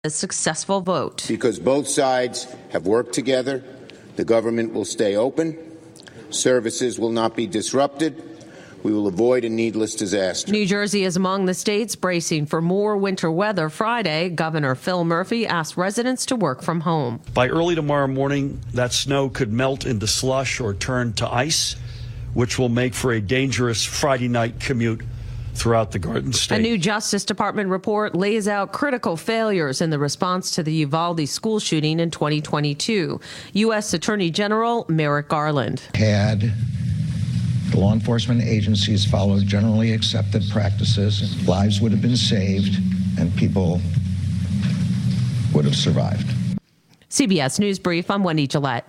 a successful vote. Because both sides have worked together, the government will stay open, services will not be disrupted, we will avoid a needless disaster. New Jersey is among the states bracing for more winter weather. Friday, Governor Phil Murphy asked residents to work from home. By early tomorrow morning, that snow could melt into slush or turn to ice, which will make for a dangerous Friday night commute throughout the Garden State. A new Justice Department report lays out critical failures in the response to the Uvalde school shooting in 2022. U.S. Attorney General Merrick Garland. Had the law enforcement agencies followed generally accepted practices, lives would have been saved and people would have survived. CBS News Brief, I'm Wendy Gillette.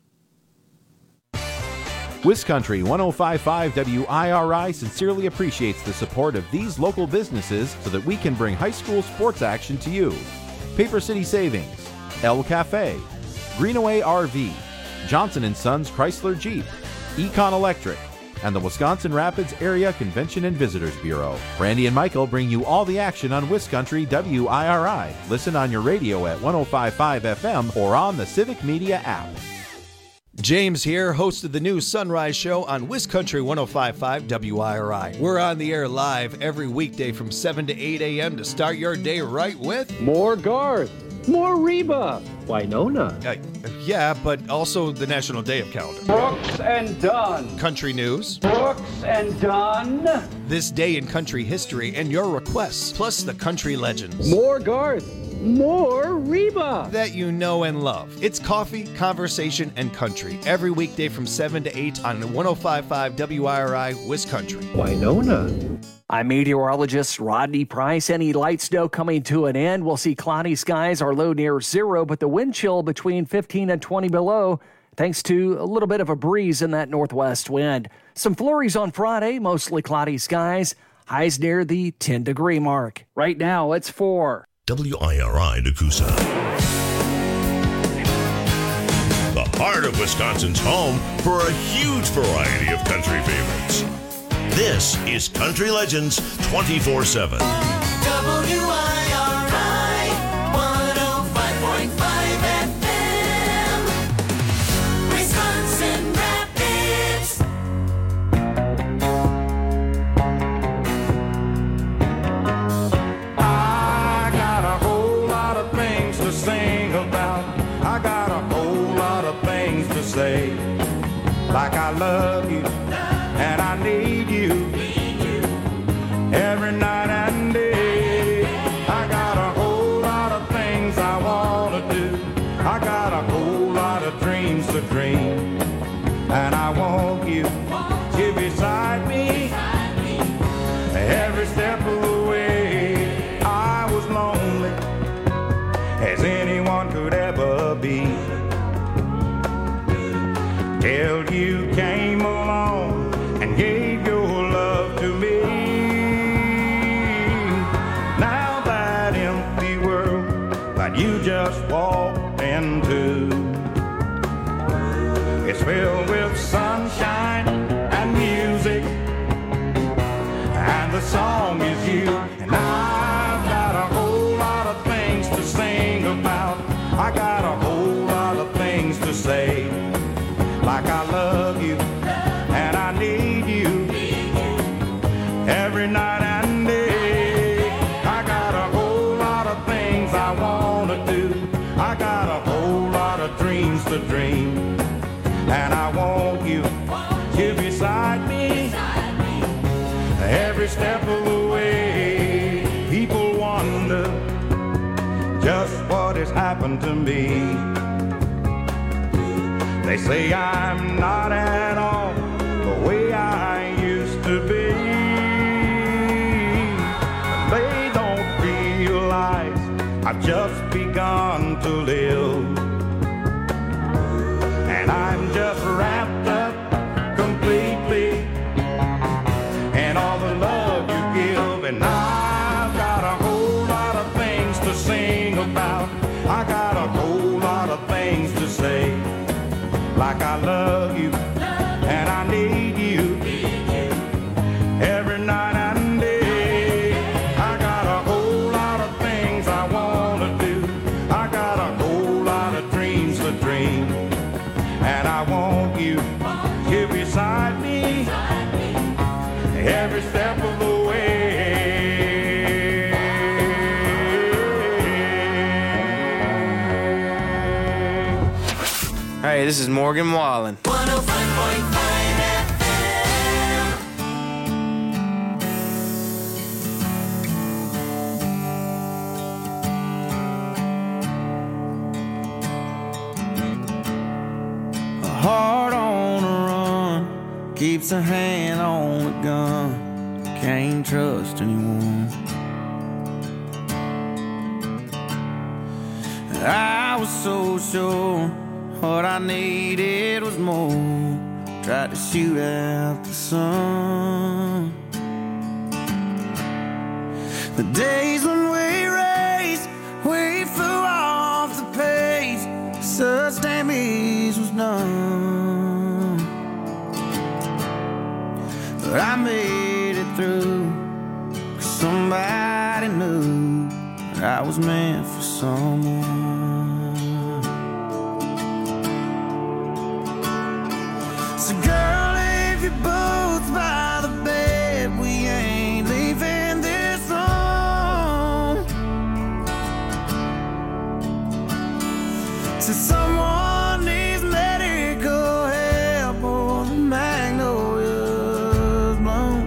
WisCountry 105.5 WIRI sincerely appreciates the support of these local businesses so that we can bring high school sports action to you. Paper City Savings, El Cafe, Greenaway RV, Johnson & Sons Chrysler Jeep, Econ Electric, and the Wisconsin Rapids Area Convention and Visitors Bureau. Randy and Michael bring you all the action on WisCountry WIRI. Listen on your radio at 105.5 FM or on the Civic Media app. James here, host of the new Sunrise Show on WisCountry 105.5 WIRI. We're on the air live every weekday from 7 to 8 a.m. to start your day right with more Garth, more Reba, Winona. Yeah, but also the National Day of Calendar. Brooks and Dunn. Country news. Brooks and Dunn. This day in country history and your requests, plus the country legends. More Garth, more Reba. That you know and love. It's coffee, conversation, and country. Every weekday from 7 to 8 on 105.5 WIRI, WisCountry. Winona. I'm meteorologist Rodney Price. Any light snow coming to an end. We'll see cloudy skies, our low near zero, but the wind chill between 15 and 20 below, thanks to a little bit of a breeze in that northwest wind. Some flurries on Friday, mostly cloudy skies, highs near the 10-degree mark. Right now, it's 4. WIRI Nakusa. The heart of Wisconsin's home for a huge variety of country favorites. This is Country Legends 24/7. WIRI 105.5 FM. Wisconsin Rapids. I got a whole lot of things to sing about. I got a whole lot of things to say. Like I love you and I need you every night and day. I got a whole lot of things I want to do. I got a whole lot of dreams to dream. And I want you to beside me every step of the way. I was lonely as anyone could ever be till you came along and gave your love to me. Now that empty world that you just walked into, it's filled with sunshine and music, and the song is you. And I've got a whole lot of things to sing about. I got a whole lot of things to say. Like I love you and I need you every night and day. I got a whole lot of things I want to do. I got a whole lot of dreams to dream. And I want you to beside me every step of the way. People wonder just what has happened to me. They say I'm not at all the way I used to be. They don't realize I've just begun to live. And I'm just wrapped up completely in all the love you give. And I've got a whole lot of things to sing about. I got a whole lot of things to say. Like I love you and I need you every night and day. I got a whole lot of things I want to do. Hey, this is Morgan Wallen. 105.5 FM. A heart on a run keeps a hand on the gun. Can't trust anyone. I was so sure what I needed was more. Tried to shoot out the sun. The days when we raced, we flew off the page. Such damage was done. But I made it through, 'cause somebody knew that I was meant for someone. So girl, if you're both by the bed, we ain't leaving this room. So someone needs medical help or the magnolia's bloom.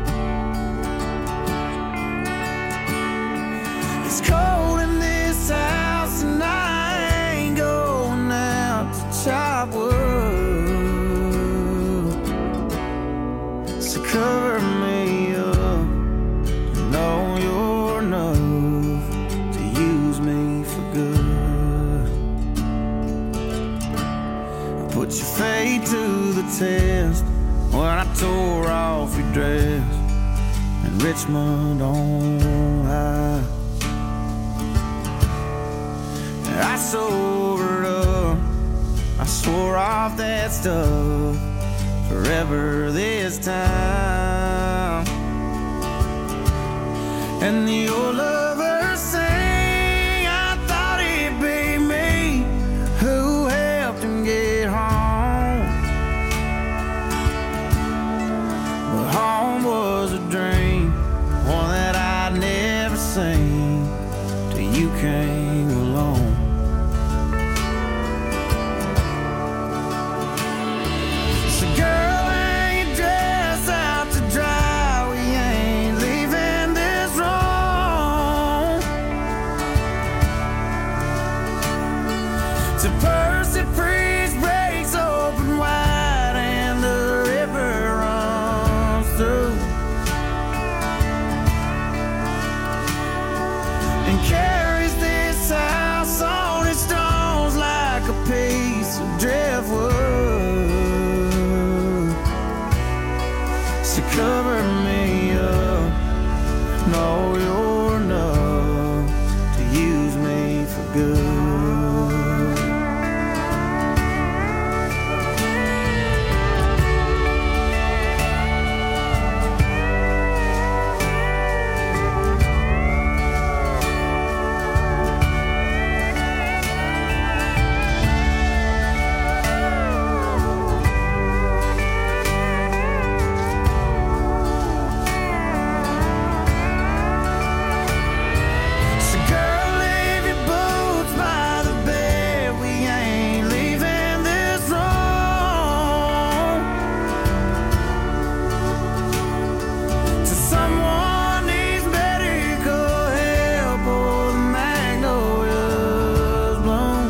It's cold in this house and I ain't going out to chop wood. So cover me up, you know you're enough to use me for good. I put your fate to the test when I tore off your dress in Richmond on high. I sobered up, I swore off that stuff forever this time. And the old lover sang, I thought it'd be me who helped him get home. But home was a dream, one that I'd never seen till you came along. So girl, hang your dress out to dry. We ain't leaving this room. So Percy Priest breaks open wide and the river runs through and carries this house on its stones like a piece of driftwood. So cover me up, know you're enough to use me for good. So girl, leave your boots by the bed. We ain't leaving this room. So someone needs medical help or the magnolia's bloom.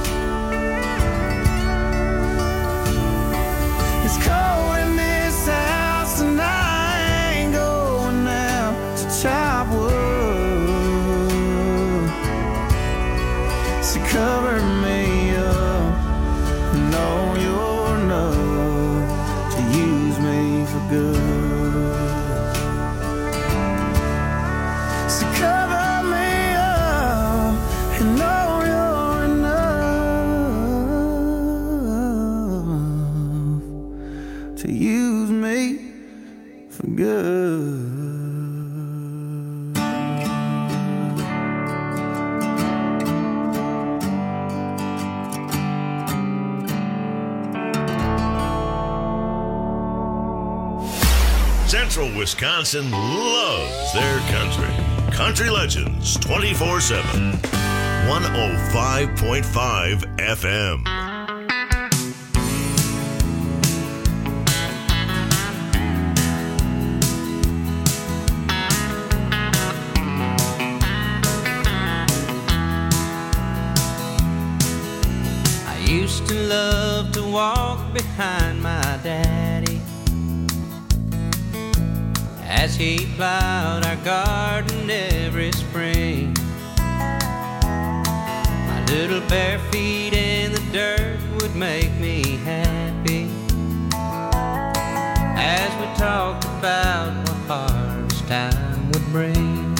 It's cold in this house and I ain't going out to chop wood. So cover me up, know you're enough to use me for good. So cover me up and know you're enough to use me for good. Central Wisconsin loves their country. Country Legends 24/7. 105.5 FM. to love to walk behind my daddy as he plowed our garden every spring. My little bare feet in the dirt would make me happy as we talked about what harvest time would bring.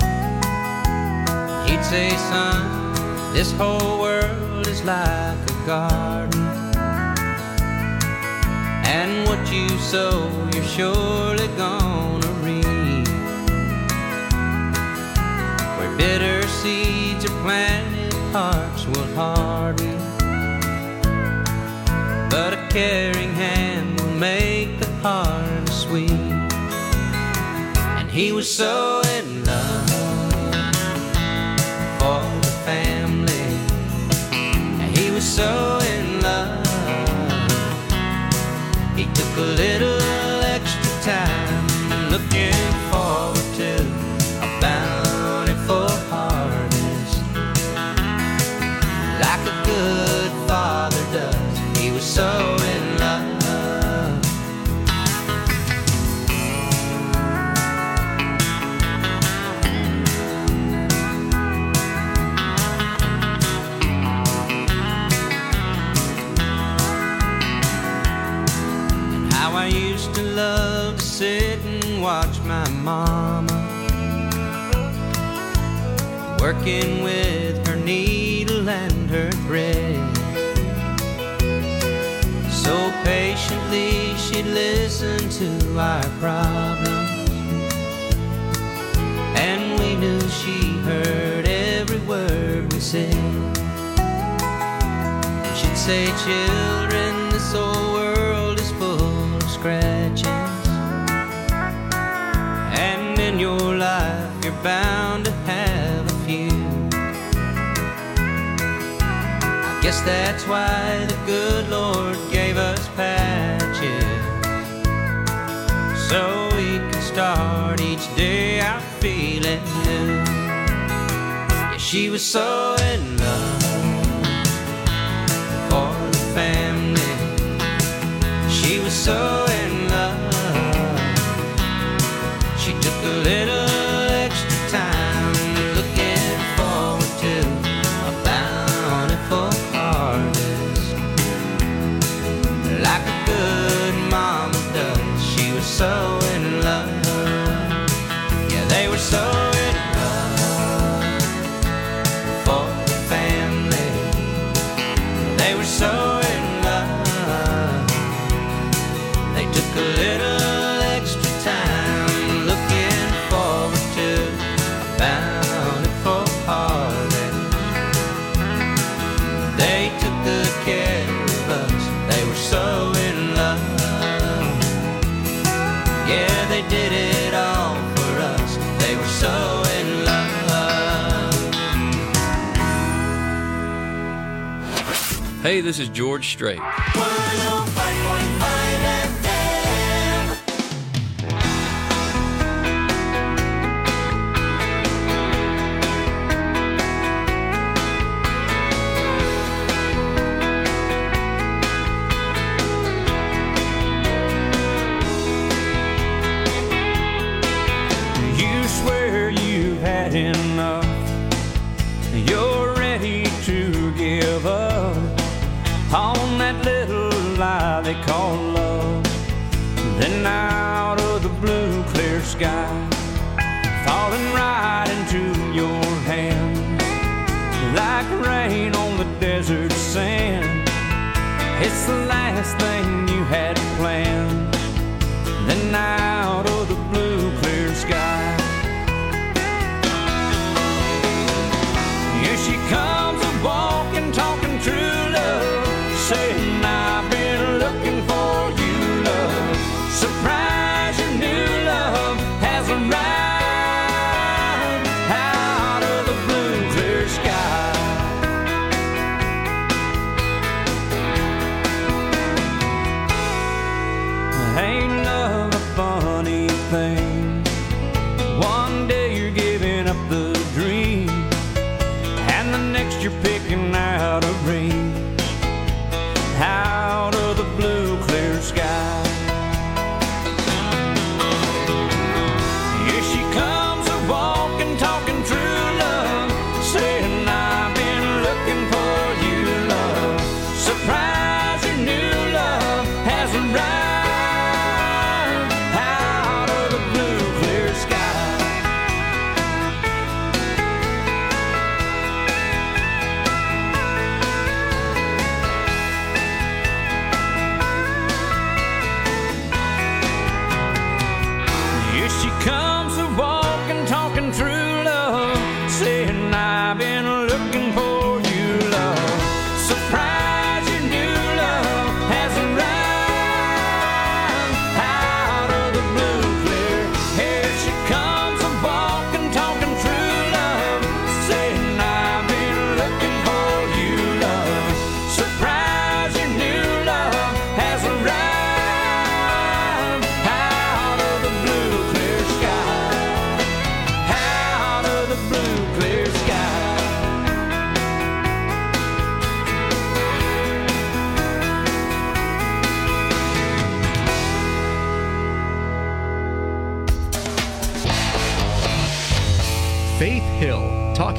He'd say, son, this whole world is like a garden, and what you sow, you're surely gonna reap. Where bitter seeds are planted, hearts will harden, but a caring hand will make the harvest sweet. And he was so in love for the family, and he was so in love. He took a little extra time, looking forward to a bountiful harvest, like a good father does. He was so in love. I used to love to sit and watch my mama working with her needle and her thread. So patiently she'd listen to our problems, and we knew she heard every word we said. She'd say, children, this old world is full scratches, and in your life you're bound to have a few. I guess that's why the good Lord gave us patches, so we can start each day out feeling new. Yeah, she was so in love for the family. She was so in love. She took a little extra time, looking forward to a bountiful harvest, like a good mama does. She was so in love. Yeah, they were so in love for the family. They were so in love. They took a little extra time, looking forward to a bountiful harvest. They took good care of us. They were so in love. Yeah, they did it all for us. They were so in love. Hey, this is George Strait. 105.5 You swear you've had enough, you're ready to give up on that little lie they call love. Then out of the blue clear sky, falling right into your hand, like rain on the desert sand. It's the last thing you had planned. Then out of the blue clear sky, here she comes a-walking, talking true love, saying I've been looking for you, love. Surprise, your new love has arrived out of the blue clear sky. Ain't love a funny thing? One day you're giving up the dream, and the next you're picking out a ring.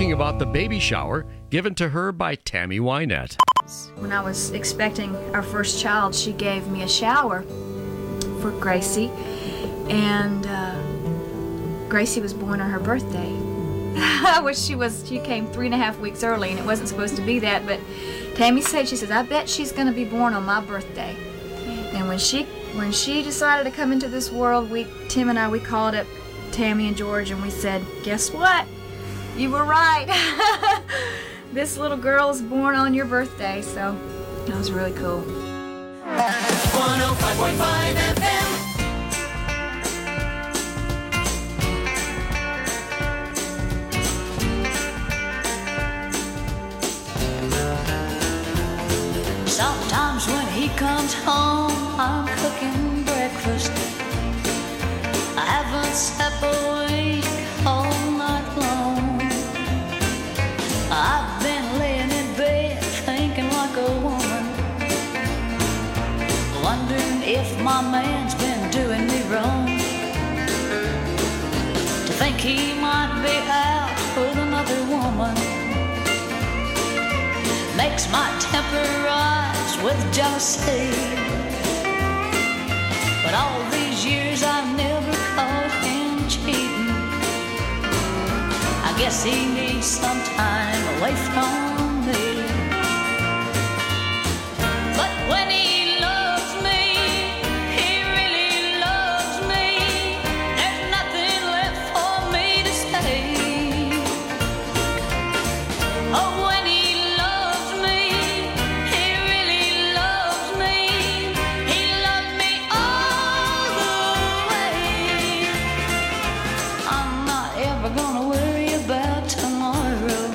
talking about the baby shower given to her by Tammy Wynette. When I was expecting our first child, she gave me a shower for Gracie, and Gracie was born on her birthday. She came 3.5 weeks early, and it wasn't supposed to be that, but Tammy said, she says, I bet she's going to be born on my birthday. And when she decided to come into this world, Tim and I called up Tammy and George, and we said, guess what? You were right. This little girl is born on your birthday, so that was really cool. 105.5 FM. Sometimes when he comes home, I'm cooking breakfast. I haven't slept a wink all night long. I've been laying in bed thinking like a woman, wondering if my man's been doing me wrong. To think he might be out with another woman makes my temper rise with jealousy. But all these years I've never caught him cheating. I guess he needs some time away from me. But when he loves me, he really loves me. There's nothing left for me to say. Oh, when he loves me, he really loves me. He loved me all the way. I'm not ever gonna worry about tomorrow,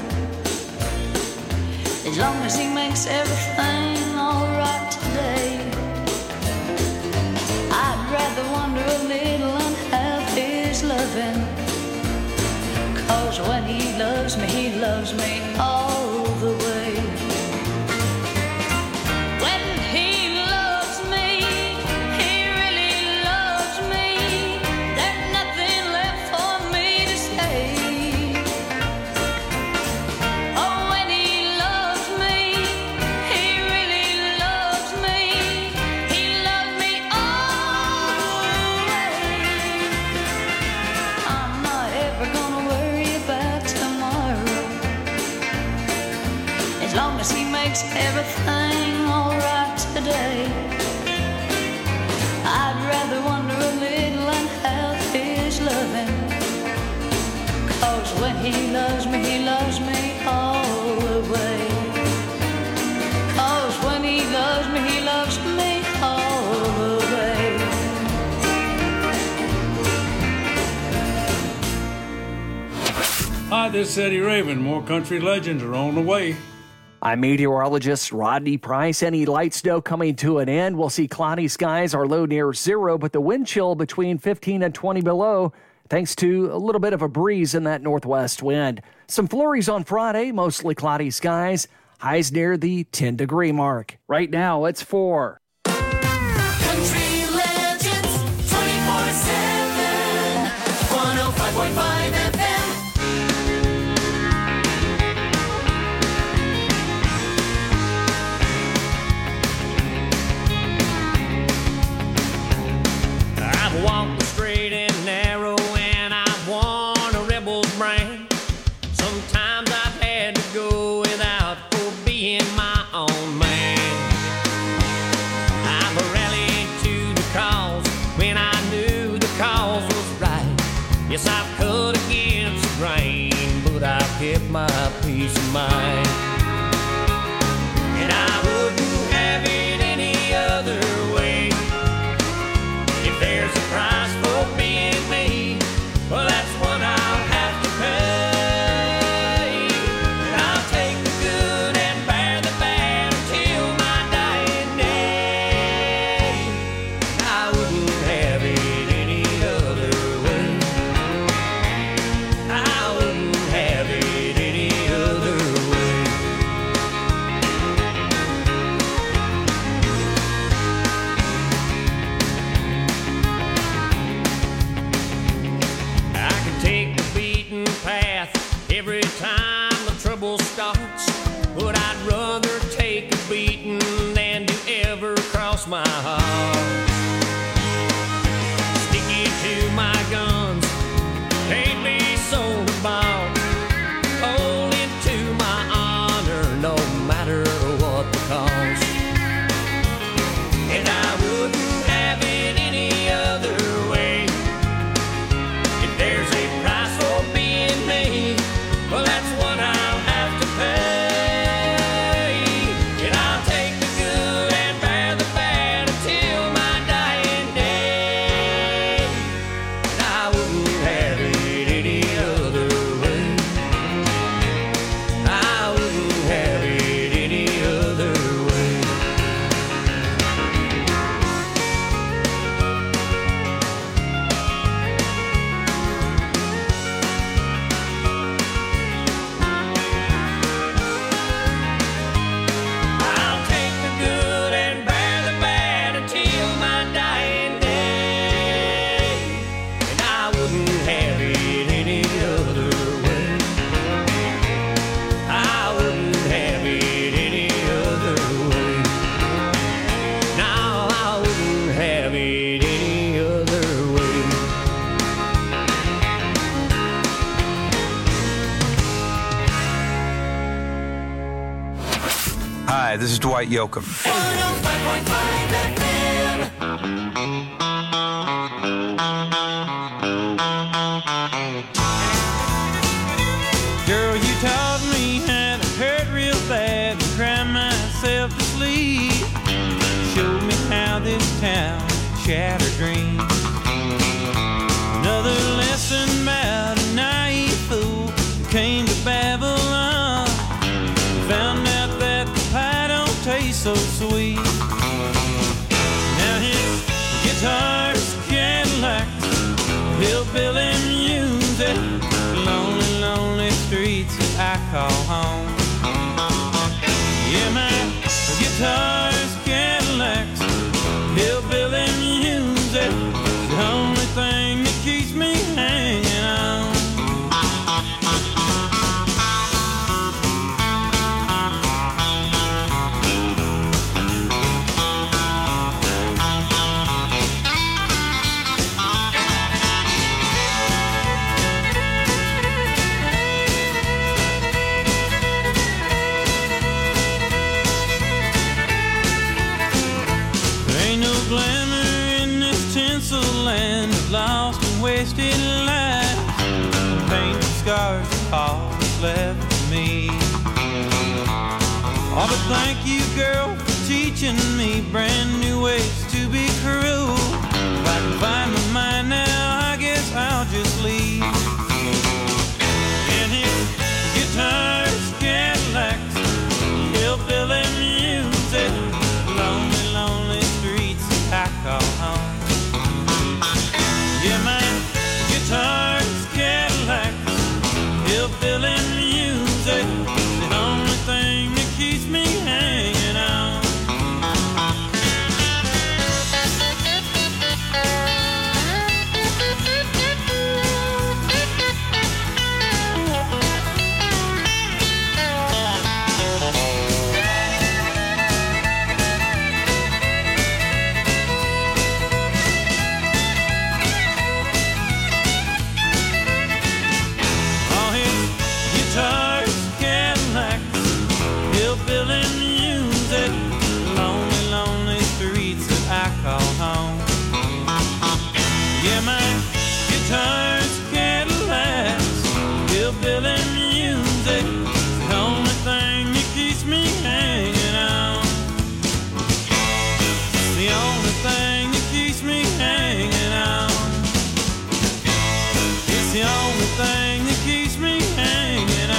as long as he makes everything alright today. I'd rather wonder a little and have his loving, 'cause when he loves me all the way. When he loves me, he really loves me. There's nothing left for me to say. Oh, when he loves me, he really loves me. He loved me all the way. I'm not ever gonna worry about tomorrow, as long as he makes everything alright today. I'd rather wonder a little and have his loving, 'cause when he loves me all the way. 'Cause when he loves me all the way. Hi, this is Eddie Raven. More country legends are on the way. I'm meteorologist Rodney Price. Any light snow coming to an end. We'll see cloudy skies, our low near zero, but the wind chill between 15 and 20 below, thanks to a little bit of a breeze in that northwest wind. Some flurries on Friday, mostly cloudy skies, highs near the 10-degree mark. Right now, it's 4. Country legends 24/7. 105.5 FM. I've walked the straight and narrow, and I've worn a rebel's brand. Sometimes I've had to go without for being my own man. I've rallied to the cause when I knew the cause was right. Yes, I've cut against the grain, but I've kept my peace of mind. And I wouldn't have it any other way. If there's a price for being me, well, that's what I'll have to pay. And I'll take the good and bear the bad until my dying day. I wouldn't have it any other way. I wouldn't have it any other way. Hi, this is Dwight Yoakam. 105.5 FM. Girl, you taught me how to hurt real bad and cry myself to sleep. Showed me how this town shattered dreams. Another lesson about a naive fool who came to Babylon. Found out that the pie don't taste so sweet. Now his guitar's Cadillacs, hillbilly music, lonely, lonely streets that I call home. Yeah, my guitar's Cadillacs, hillbilly music, the only thing that keeps me hanging on. Glamour in this tinsel land of lost and wasted lives. Paint scars are all that's left for me. Oh, but thank you, girl, for teaching me brand new ways to be cruel. If I can find my mind now, I guess I'll just leave. And his guitar's Cadillacs, hillbilly music, lonely, lonely streets I call home. Yeah, my guitar's Cadillacs, hillbilly music, the only thing that keeps me hanging on. Guitars, Cadillacs, hillbilly music, the only thing that keeps me hanging on. The only thing that keeps me hanging on. It's the only thing that keeps me hanging on.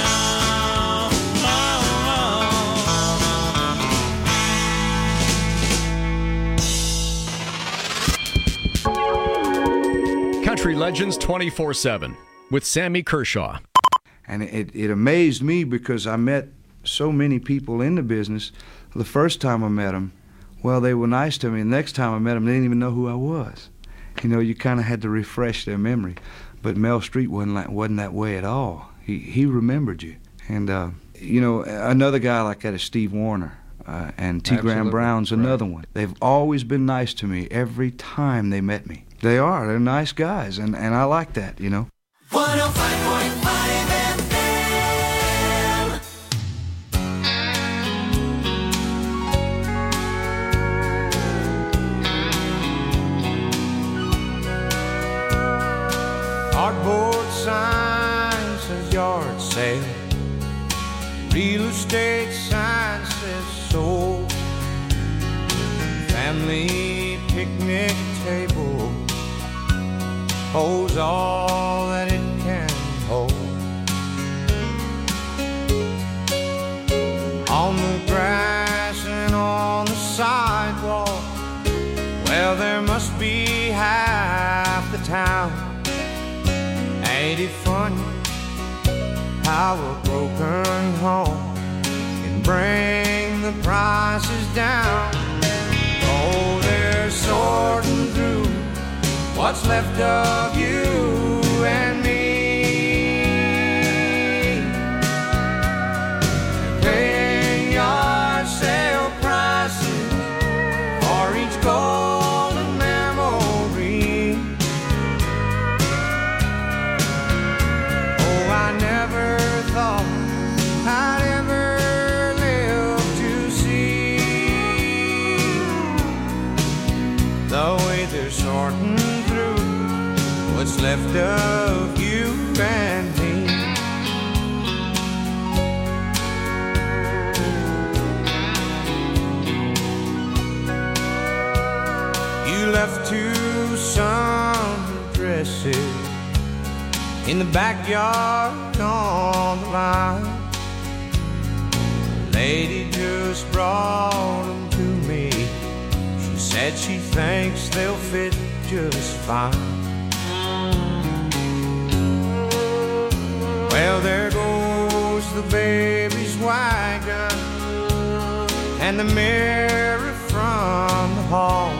Country Legends 24/7 with Sammy Kershaw. And it amazed me because I met so many people in the business. The first time I met them, well, they were nice to me. The next time I met them, they didn't even know who I was. You know, you kind of had to refresh their memory. But Mel Street wasn't that way at all. He remembered you. And, you know, another guy like that is Steve Wariner. And T. Graham Brown's another one. They've always been nice to me every time they met me. They're nice guys, and I like that, you know. 105.5 FM. Cardboard sign says yard sale. Real estate sign says sold. Family picnic table holds all that it can hold. On the grass and on the sidewalk, well, there must be half the town. Ain't it funny how a broken home can bring the prices down? Oh, they're sorting through what's left of you and me. Paying yard sale prices for each golden memory. Oh, I never thought I'd ever live to see left of you and me. You left 2 summer dresses in the backyard on the line. The lady just brought them to me. She said she thinks they'll fit just fine. Well, there goes the baby's wagon and the mirror from the hall.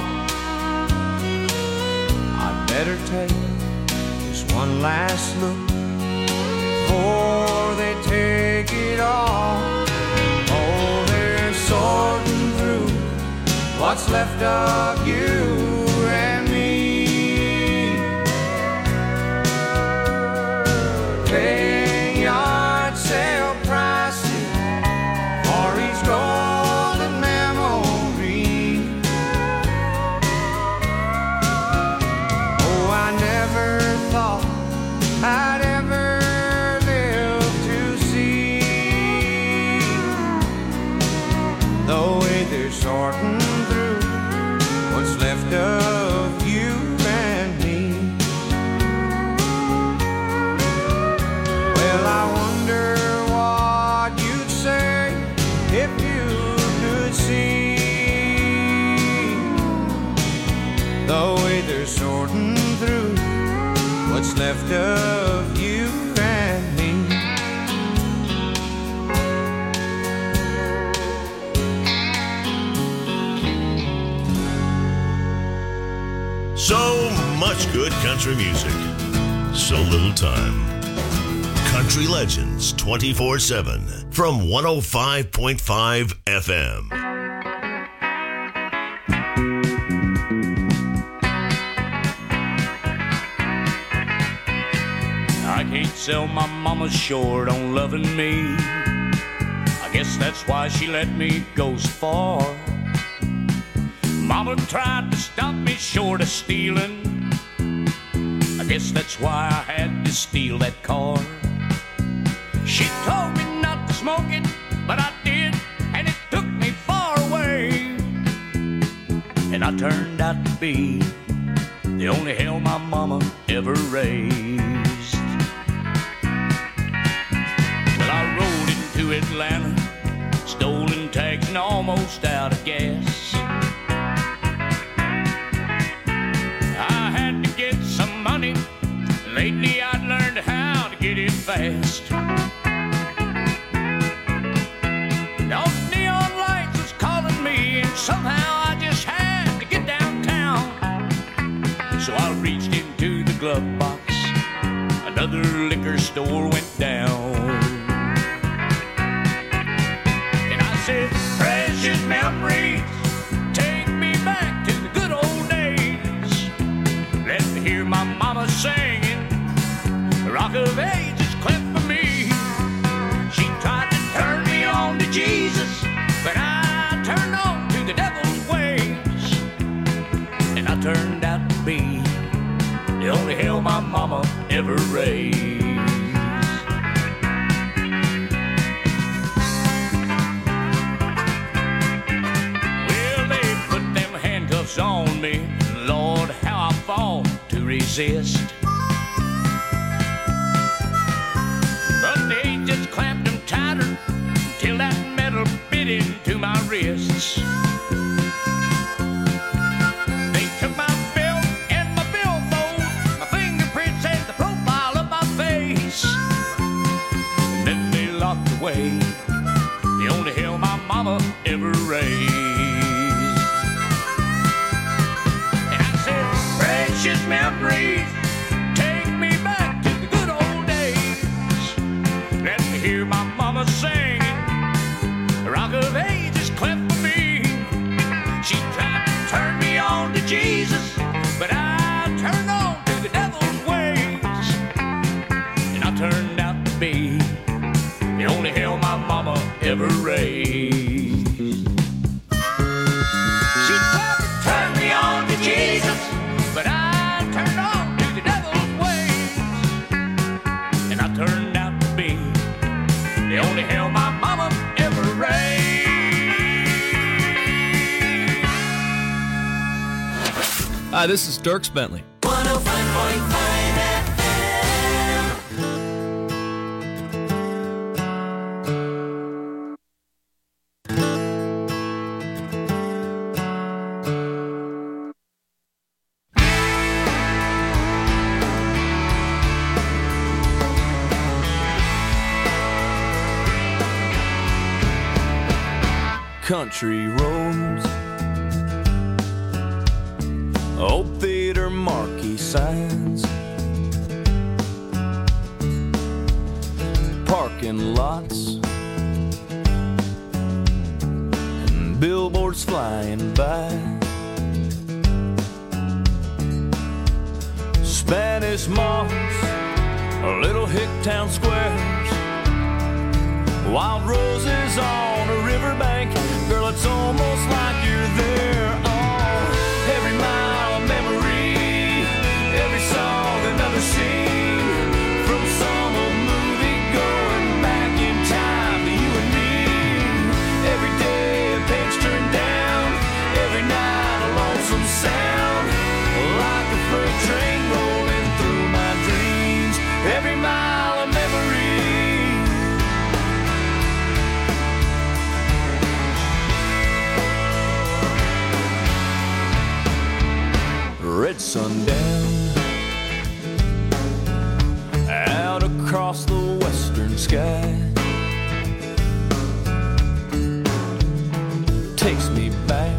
I'd better take just one last look before they take it all. Oh, they're sorting through what's left of you and me. Paying yard sale prices for each golden memory. Oh, I never thought I'd ever live to see the way they're sorting through what's left of you and me. Well, I wonder what you'd say if you could see the way they're sorting through what's left of you and me. So much good country music, so little time. Country Legends 24/7 from 105.5 FM. I can't sell my mama short on loving me. I guess that's why she let me go so far. Mama tried to stop me short of stealing. I guess that's why I had to steal that car. She told me not to smoke it, but I did, and it took me far away. And I turned out to be the only hell my mama ever raised. Well, I rode into Atlanta, stolen tags and almost out of gas. I had to get some money. Lately I'd learned how to get it fast. Those neon lights was calling me, and somehow I just had to get downtown. So I reached into the glove box. Another liquor store went down. And I said, precious memories, take me back to the good old days. Let me hear my mama singing, Rock of Ages cleft for me. She tried to turn me on to Jesus, but I turned on to the devil's ways. And I turned out to be the only hell my mama ever raised. Well, they put them handcuffs on me. Lord, how I fought to resist. But they just clamped them tighter till that metal bit into my wrists. They took my belt and my billfold, my fingerprints and the profile of my face. And then they locked away the only hell my mama ever raised. And I said, precious memories, take me back to the good old days. Let me hear my mama singing, Rock of Ages cleft for me. She tried to turn me on to Jesus, but I turned on to the devil's ways. And I turned out to be the only hell my mama ever raised. She tried to turn me on to Jesus, but I turned on to the devil's ways. Hi, this is Dirks Bentley. 105.5 Country roads, old theater marquee signs, parking lots, and billboards flying by, Spanish moss, little hick town squares, wild roses on a riverbank. Girl, it's almost like you're there. Oh, every mile of memory, every song another scene, from some old movie going back in time to you and me. Every day a page turned down, every night a lonesome sound, like a freight train rolling through my dreams. Every mile of memory. Red sundown out across the western sky takes me back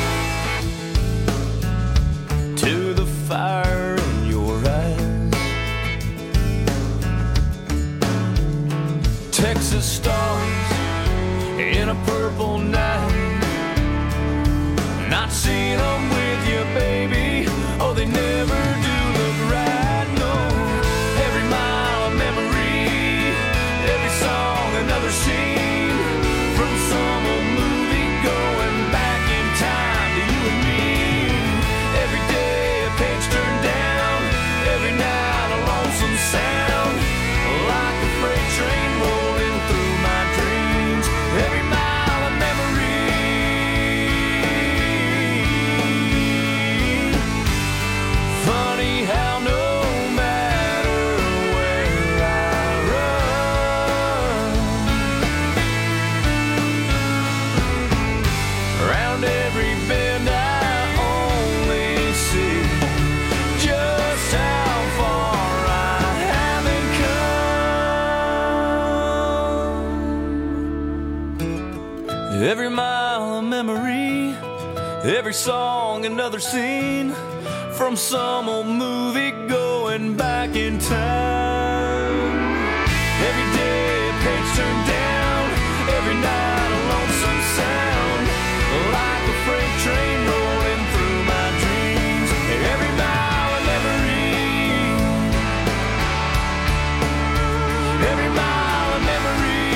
to the fire in your eyes. Texas stars in a purple night, not seeing them with you, baby. Oh, they never do look right, no. Every mile of memory, every song another scene, from some old movie going back in time to you and me. Every day a page turned down, every night a lonesome sound, like a freight train rolling through my dreams. Every mile of memory. Funny how no matter where I run, around every bend I only see just how far I haven't come. Every mile of memory, every song another scene, from some old movie going back in time. Every day a page turned down, every night a lonesome sound, like a freight train rolling through my dreams. Every mile of memory, every mile of memory,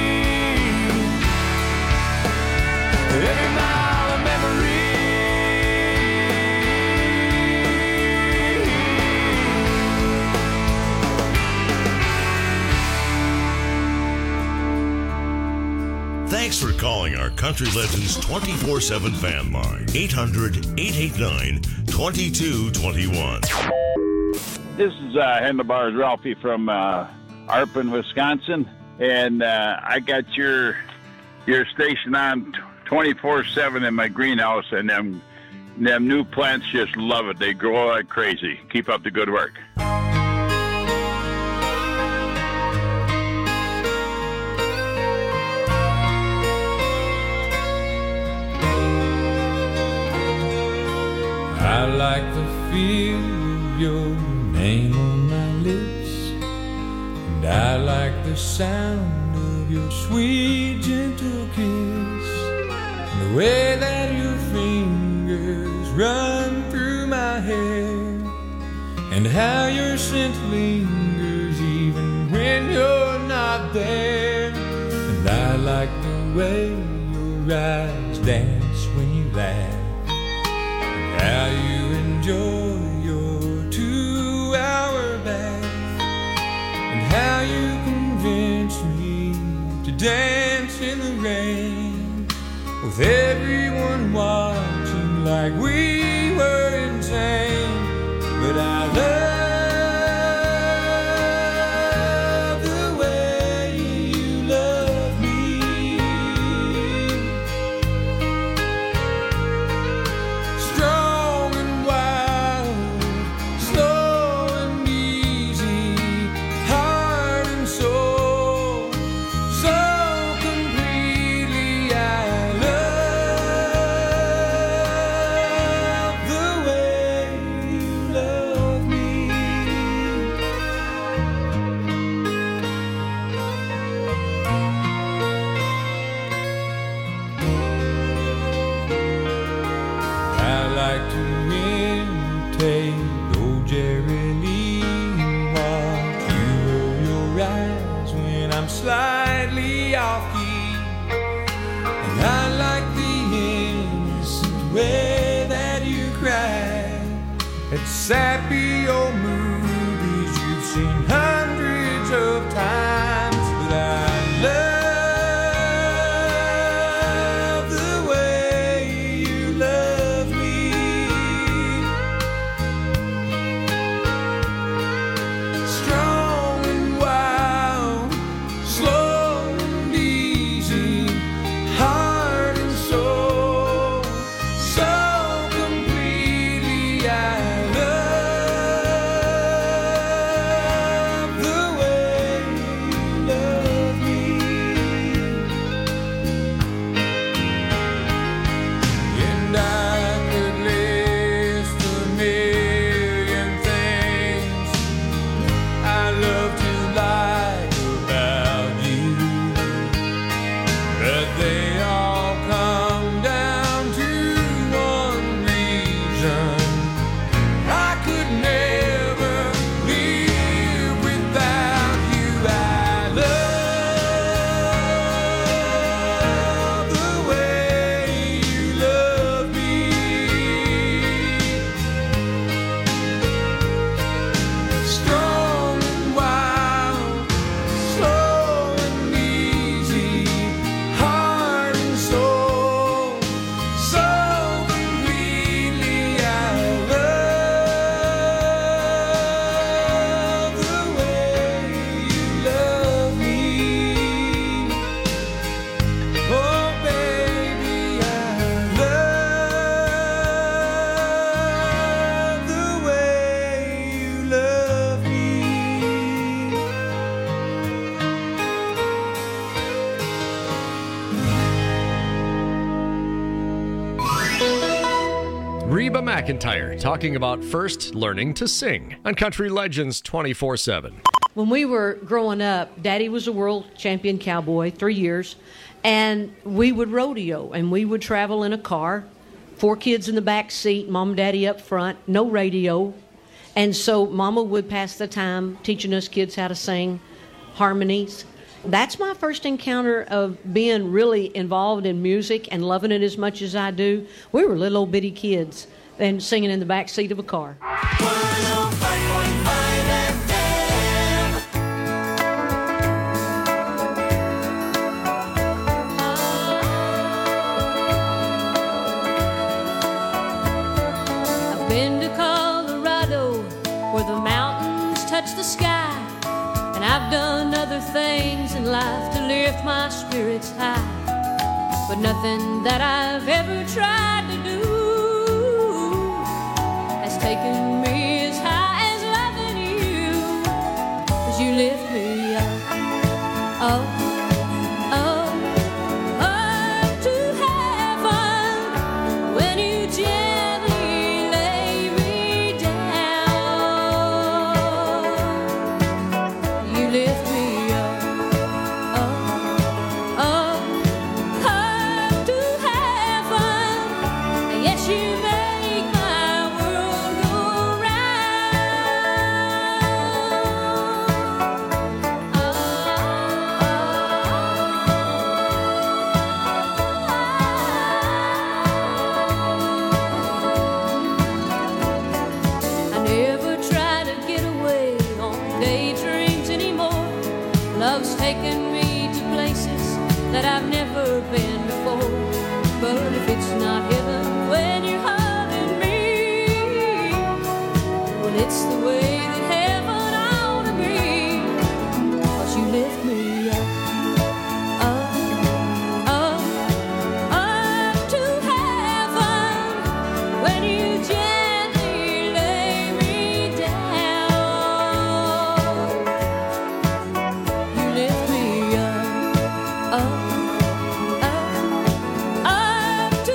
every mile of memory. Thanks for calling our Country Legends 24/7 fan line. 800-889-2221. This is Handlebars Ralphie from Arpin, Wisconsin, and I got your station on 24/7 in my greenhouse, and them new plants just love it. They grow like crazy. Keep up the good work. I like the feel of your name on my lips, and I like the sound of your sweet, gentle kiss, and the way that your fingers run through my hair, and how your scent lingers even when you're not there. And I like the way your eyes dance when you laugh, how you enjoy your 2-hour bath, and how you convince me to dance in the rain, with everyone watching like we were insane. like to imitate old Jerry Lee. Watch you roll your eyes when I'm slightly off key. And I like the innocent way that you cry at sappy old movies you've seen hundreds of times. But I love the way you love me. Strong and wild, slow and easy, heart and soul, so completely. I love the way you love me. And I could list a million things I love to like about you, but they all come down to one reason: I could never live without you. I love the way you love me. Strong and wild, slow and easy, heart and soul, so completely. I love the way you love me. Oh baby, I love the way you love me. Reba McEntire talking about first learning to sing on Country Legends 24/7. When we were growing up, Daddy was a world champion cowboy, 3 years, and we would rodeo, and we would travel in a car, 4 kids in the back seat, Mom and Daddy up front, no radio. And so Mama would pass the time teaching us kids how to sing harmonies. That's my first encounter of being really involved in music and loving it as much as I do. We were little old bitty kids and singing in the back seat of a car. 105.5 FM. I've been to Colorado where the mountains touch the sky, and I've done other things in life to lift my spirits high, but nothing that I've ever tried to do has taken me as high as loving you, 'cause you lift me up, up, up, up to heaven when you gently lay me down. You lift me up, up, up, up to heaven. Yes, you make my world go I never try to get away on daydreams anymore. Love's taken me to places that I've never been before. But if it's not heaven when you're hugging me, well, it's the way that heaven ought to be. 'Cause you lift me up, up, up, up to heaven when you gently lay me down. You lift me up, up, up, up to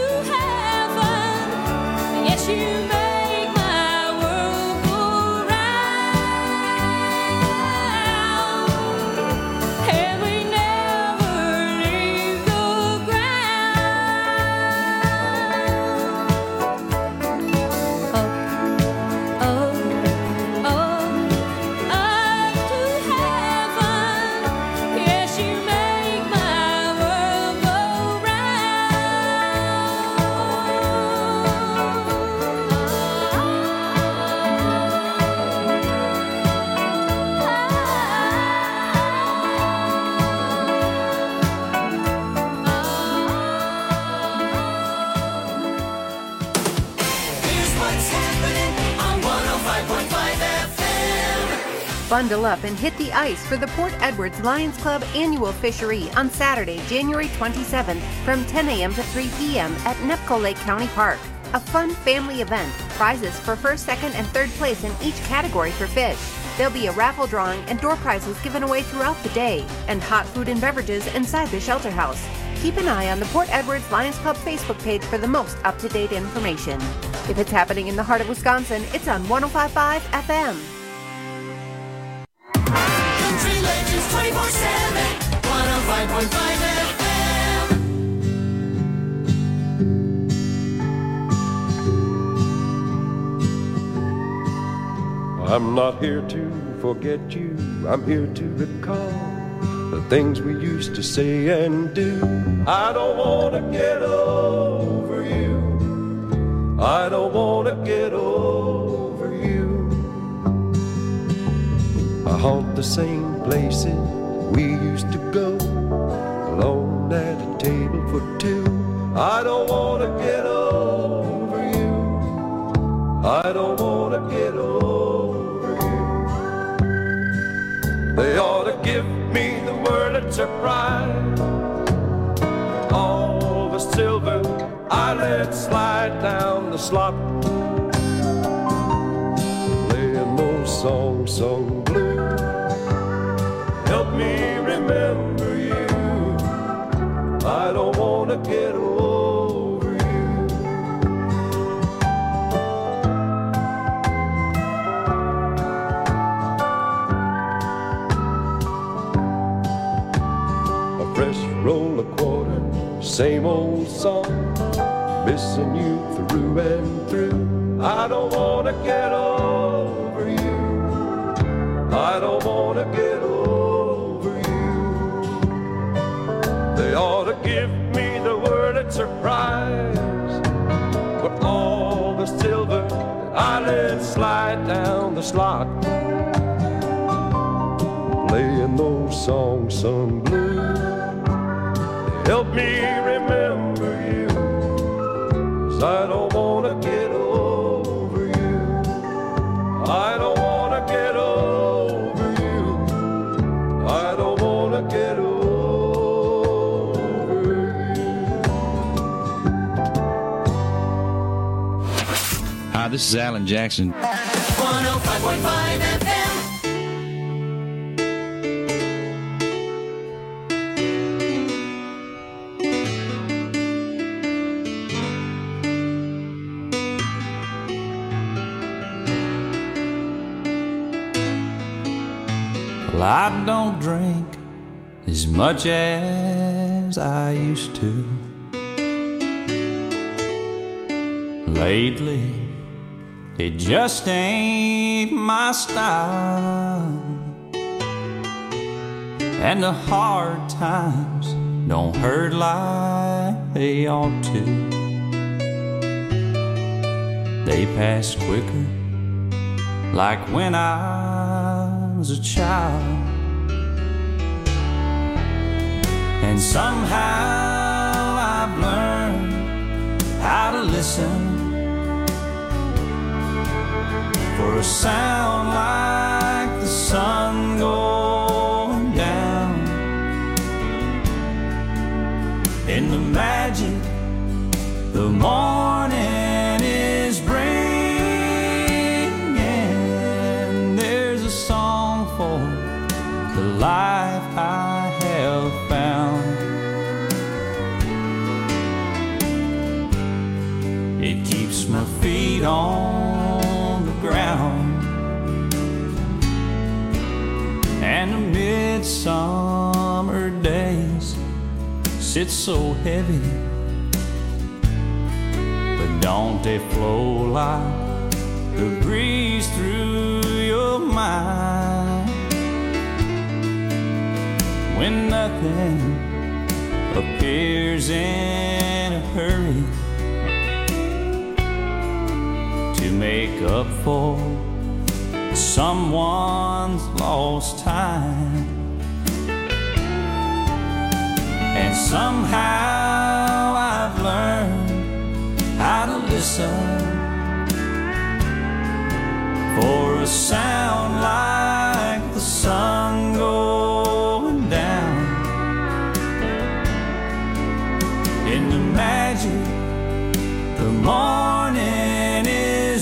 Bundle up and hit the ice for the Port Edwards Lions Club annual fishery on Saturday, January 27th from 10 a.m. to 3 p.m. at Nepco Lake County Park. A fun family event. Prizes for first, second, and third place in each category for fish. There'll be a raffle drawing and door prizes given away throughout the day, and hot food and beverages inside the shelter house. Keep an eye on the Port Edwards Lions Club Facebook page for the most up-to-date information. If it's happening in the heart of Wisconsin, it's on 105.5 FM. Country Legends 24/7, 105.5 FM. I'm not here to forget you, I'm here to recall the things we used to say and do. I don't want to get over you, I don't want to get over you. I haunt the same places we used to go, alone at a table for two. I don't want to get over you, I don't want to get over you. They ought to give me the word of surprise. All the silver I let slide down the slot, playing those songs sung blue. Help me remember you, I don't want to get over you. A fresh roll of quarter, same old song, missing you through and through. I don't want to get over you, I don't want to get over you. They ought to give me the word of surprise for all the silver that I let slide down the slot, playing those songs sung blue. Help me remember you, 'cause I don't want to get over you, I don't want to get over you, I don't want to get over you. Hi, this is Alan Jackson. 105.5 FM. Well, I don't drink as much as I used to. Lately, it just ain't my style. And the hard times don't hurt like they ought to. They pass quicker, like when I was a child. And somehow I've learned how to listen for a sound like the sun going down, in the magic the morning is bringing. There's a song for the life I have found. It keeps my feet on the ground, and the midsummer days sit so heavy, but don't they flow like the breeze through your mind? When nothing appears in a hurry to make up for someone's lost time. And somehow I've learned how to listen for a sound like in the magic the morning is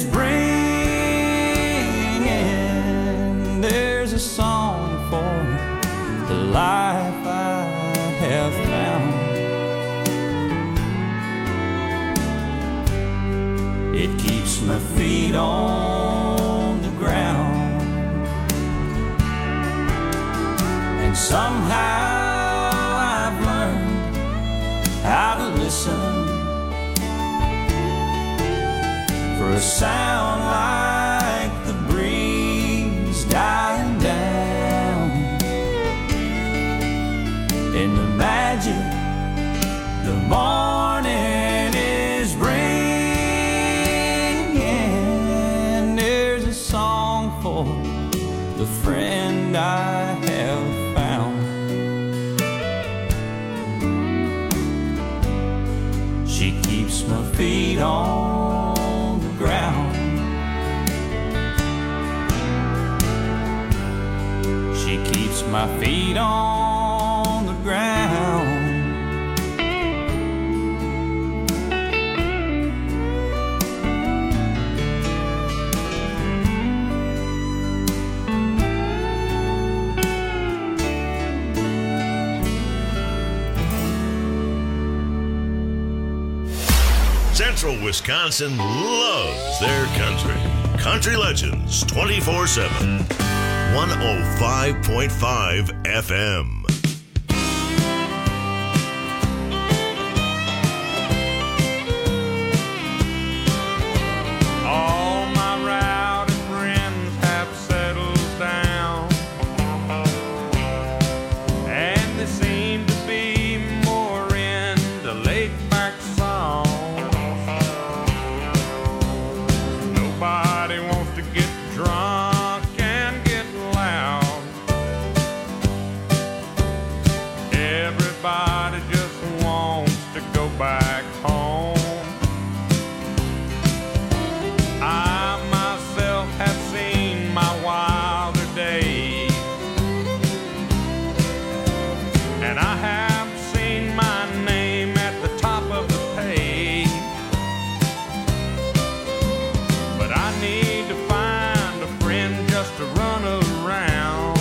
bringing. There's a song for the life I have found. It keeps my feet on the ground, and somehow I've learned how to listen for a sound like the breeze dying down in the magic the morning is bringing. There's a song for the friend I have found. She keeps my feet on the ground. She keeps my feet on the ground. Central Wisconsin loves their country. Country Legends 24/7. 105.5 FM. All my rowdy friends have settled down, and they seem to be more into laid-back songs. Nobody wants to get drunk and get loud. Everybody just wants to go back home. I myself have seen my wilder days, and I have seen my name at the top of the page. But I need to find a friend just to run around.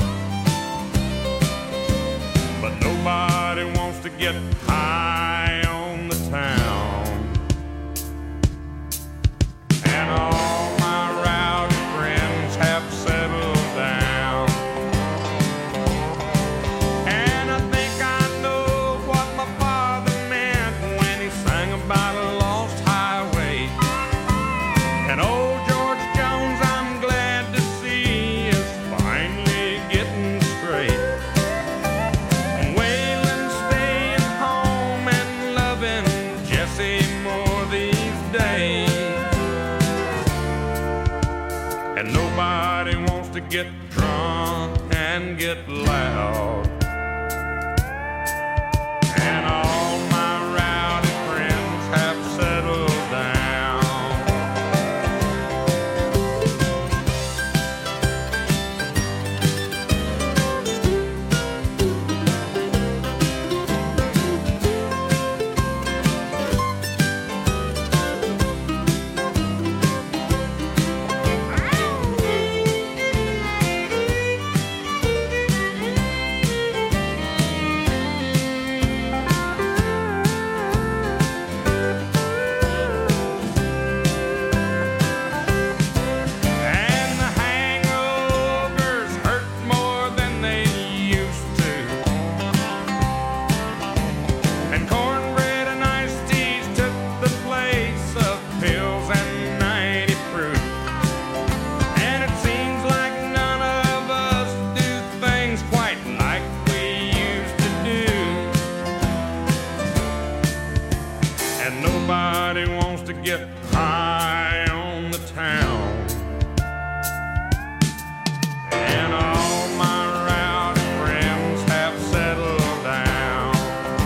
But nobody wants to get high on the town. And all my rowdy friends have settled down. And I think I know what my father meant when he sang about a lost highway. And old George Jones, I'm glad to see, is finally getting straight. And Waylon's staying home and loving Jesse more these days. And nobody wants to get drunk and get loud. And all my rowdy friends have settled down. And the hangovers hurt more than they used to. And cornbread and iced teas took the place of pills and 90 proof. And it seems like none of us do things quite like we used to do. And nobody wants to get high on the town. And all my rowdy friends have settled down.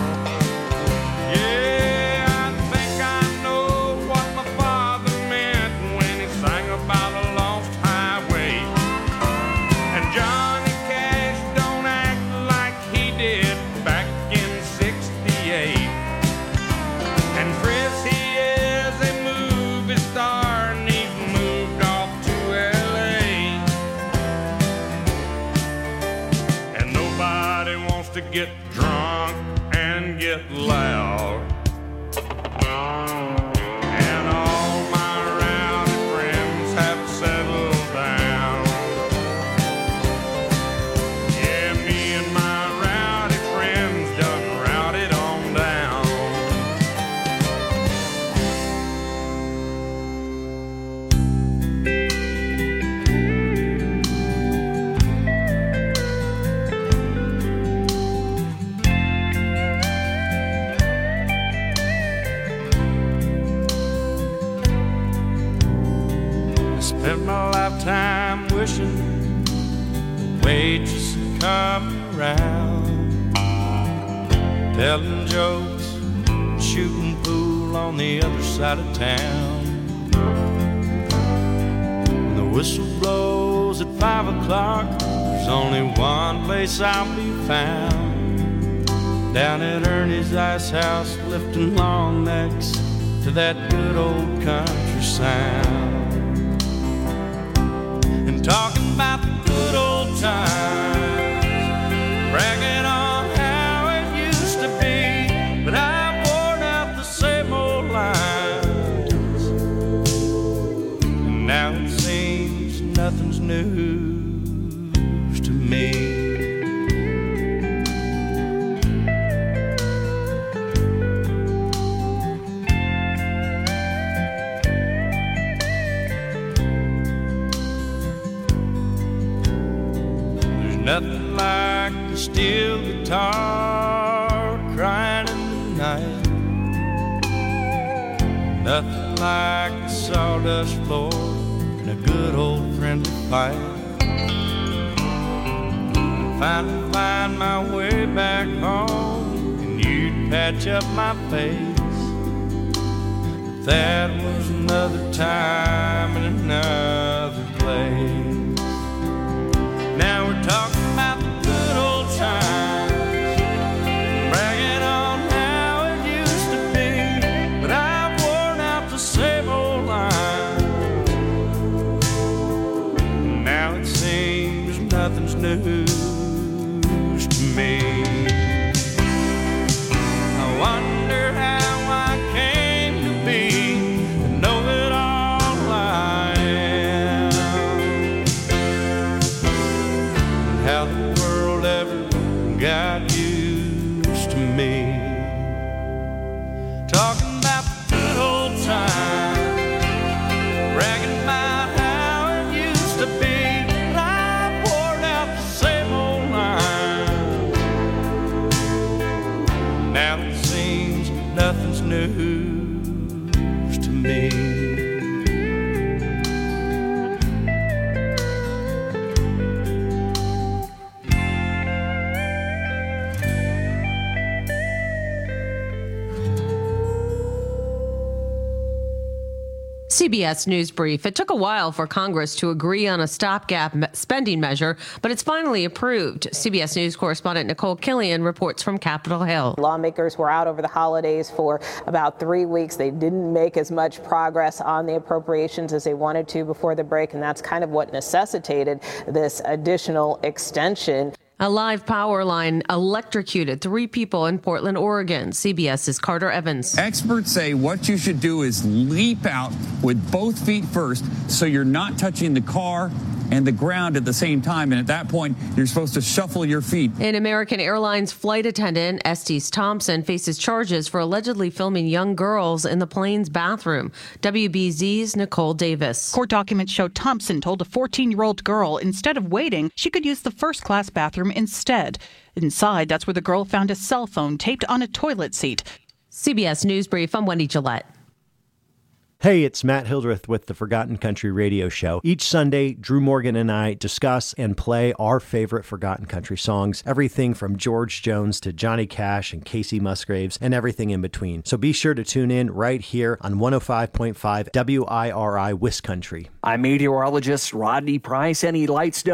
Yeah, I think I know what my father meant when he sang about a lost highway. And Johnny Cash don't act like he did back in '68. to get drunk and get loud. And all my rowdy friends have settled down. Yeah, me and my rowdy friends done routed on down. Spent my lifetime wishing the waitress would come around, telling jokes, shooting pool on the other side of town. When the whistle blows at 5 o'clock, there's only one place I'll be found, down at Ernie's Ice House, lifting long necks to that good old country sound. Talking about the good old times, bragging on how it used to be, but I've worn out the same old lines, and now it seems nothing's news to me. Nothing like the steel guitar crying in the night. Nothing like the sawdust floor and a good old friendly fight. I'd finally find my way back home and you'd patch up my face. But that was another time and another place. Now we're talking about the good old times, bragging on how it used to be, but I've worn out the same old lines. Now it seems nothing's news to me. I wonder how I came to be, to know it all I am. How the world ever got used to me. Talking about the good old times, bragging about how it used to be, but I've worn out the same old lines. Now it seems nothing's news to me. CBS News Brief. It took a while for Congress to agree on a stopgap spending measure, but it's finally approved. CBS News correspondent Nicole Killian reports from Capitol Hill. Lawmakers were out over the holidays for about 3 weeks. They didn't make as much progress on the appropriations as they wanted to before the break, and that's kind of what necessitated this additional extension. A live power line electrocuted 3 people in Portland, Oregon. CBS's Carter Evans. Experts say what you should do is leap out with both feet first so you're not touching the car and the ground at the same time. And at that point, you're supposed to shuffle your feet. An American Airlines flight attendant, Estes Thompson, faces charges for allegedly filming young girls in the plane's bathroom. WBZ's Nicole Davis. Court documents show Thompson told a 14-year-old girl instead of waiting, she could use the first-class bathroom instead. Inside, that's where the girl found a cell phone taped on a toilet seat. CBS News Brief, I'm Wendy Gillette. Hey, it's Matt Hildreth with the Forgotten Country Radio Show. Each Sunday, Drew Morgan and I discuss and play our favorite Forgotten Country songs, everything from George Jones to Johnny Cash and Casey Musgraves and everything in between. So be sure to tune in right here on 105.5 WIRI Wiscountry. I'm meteorologist Rodney Price. Any light snow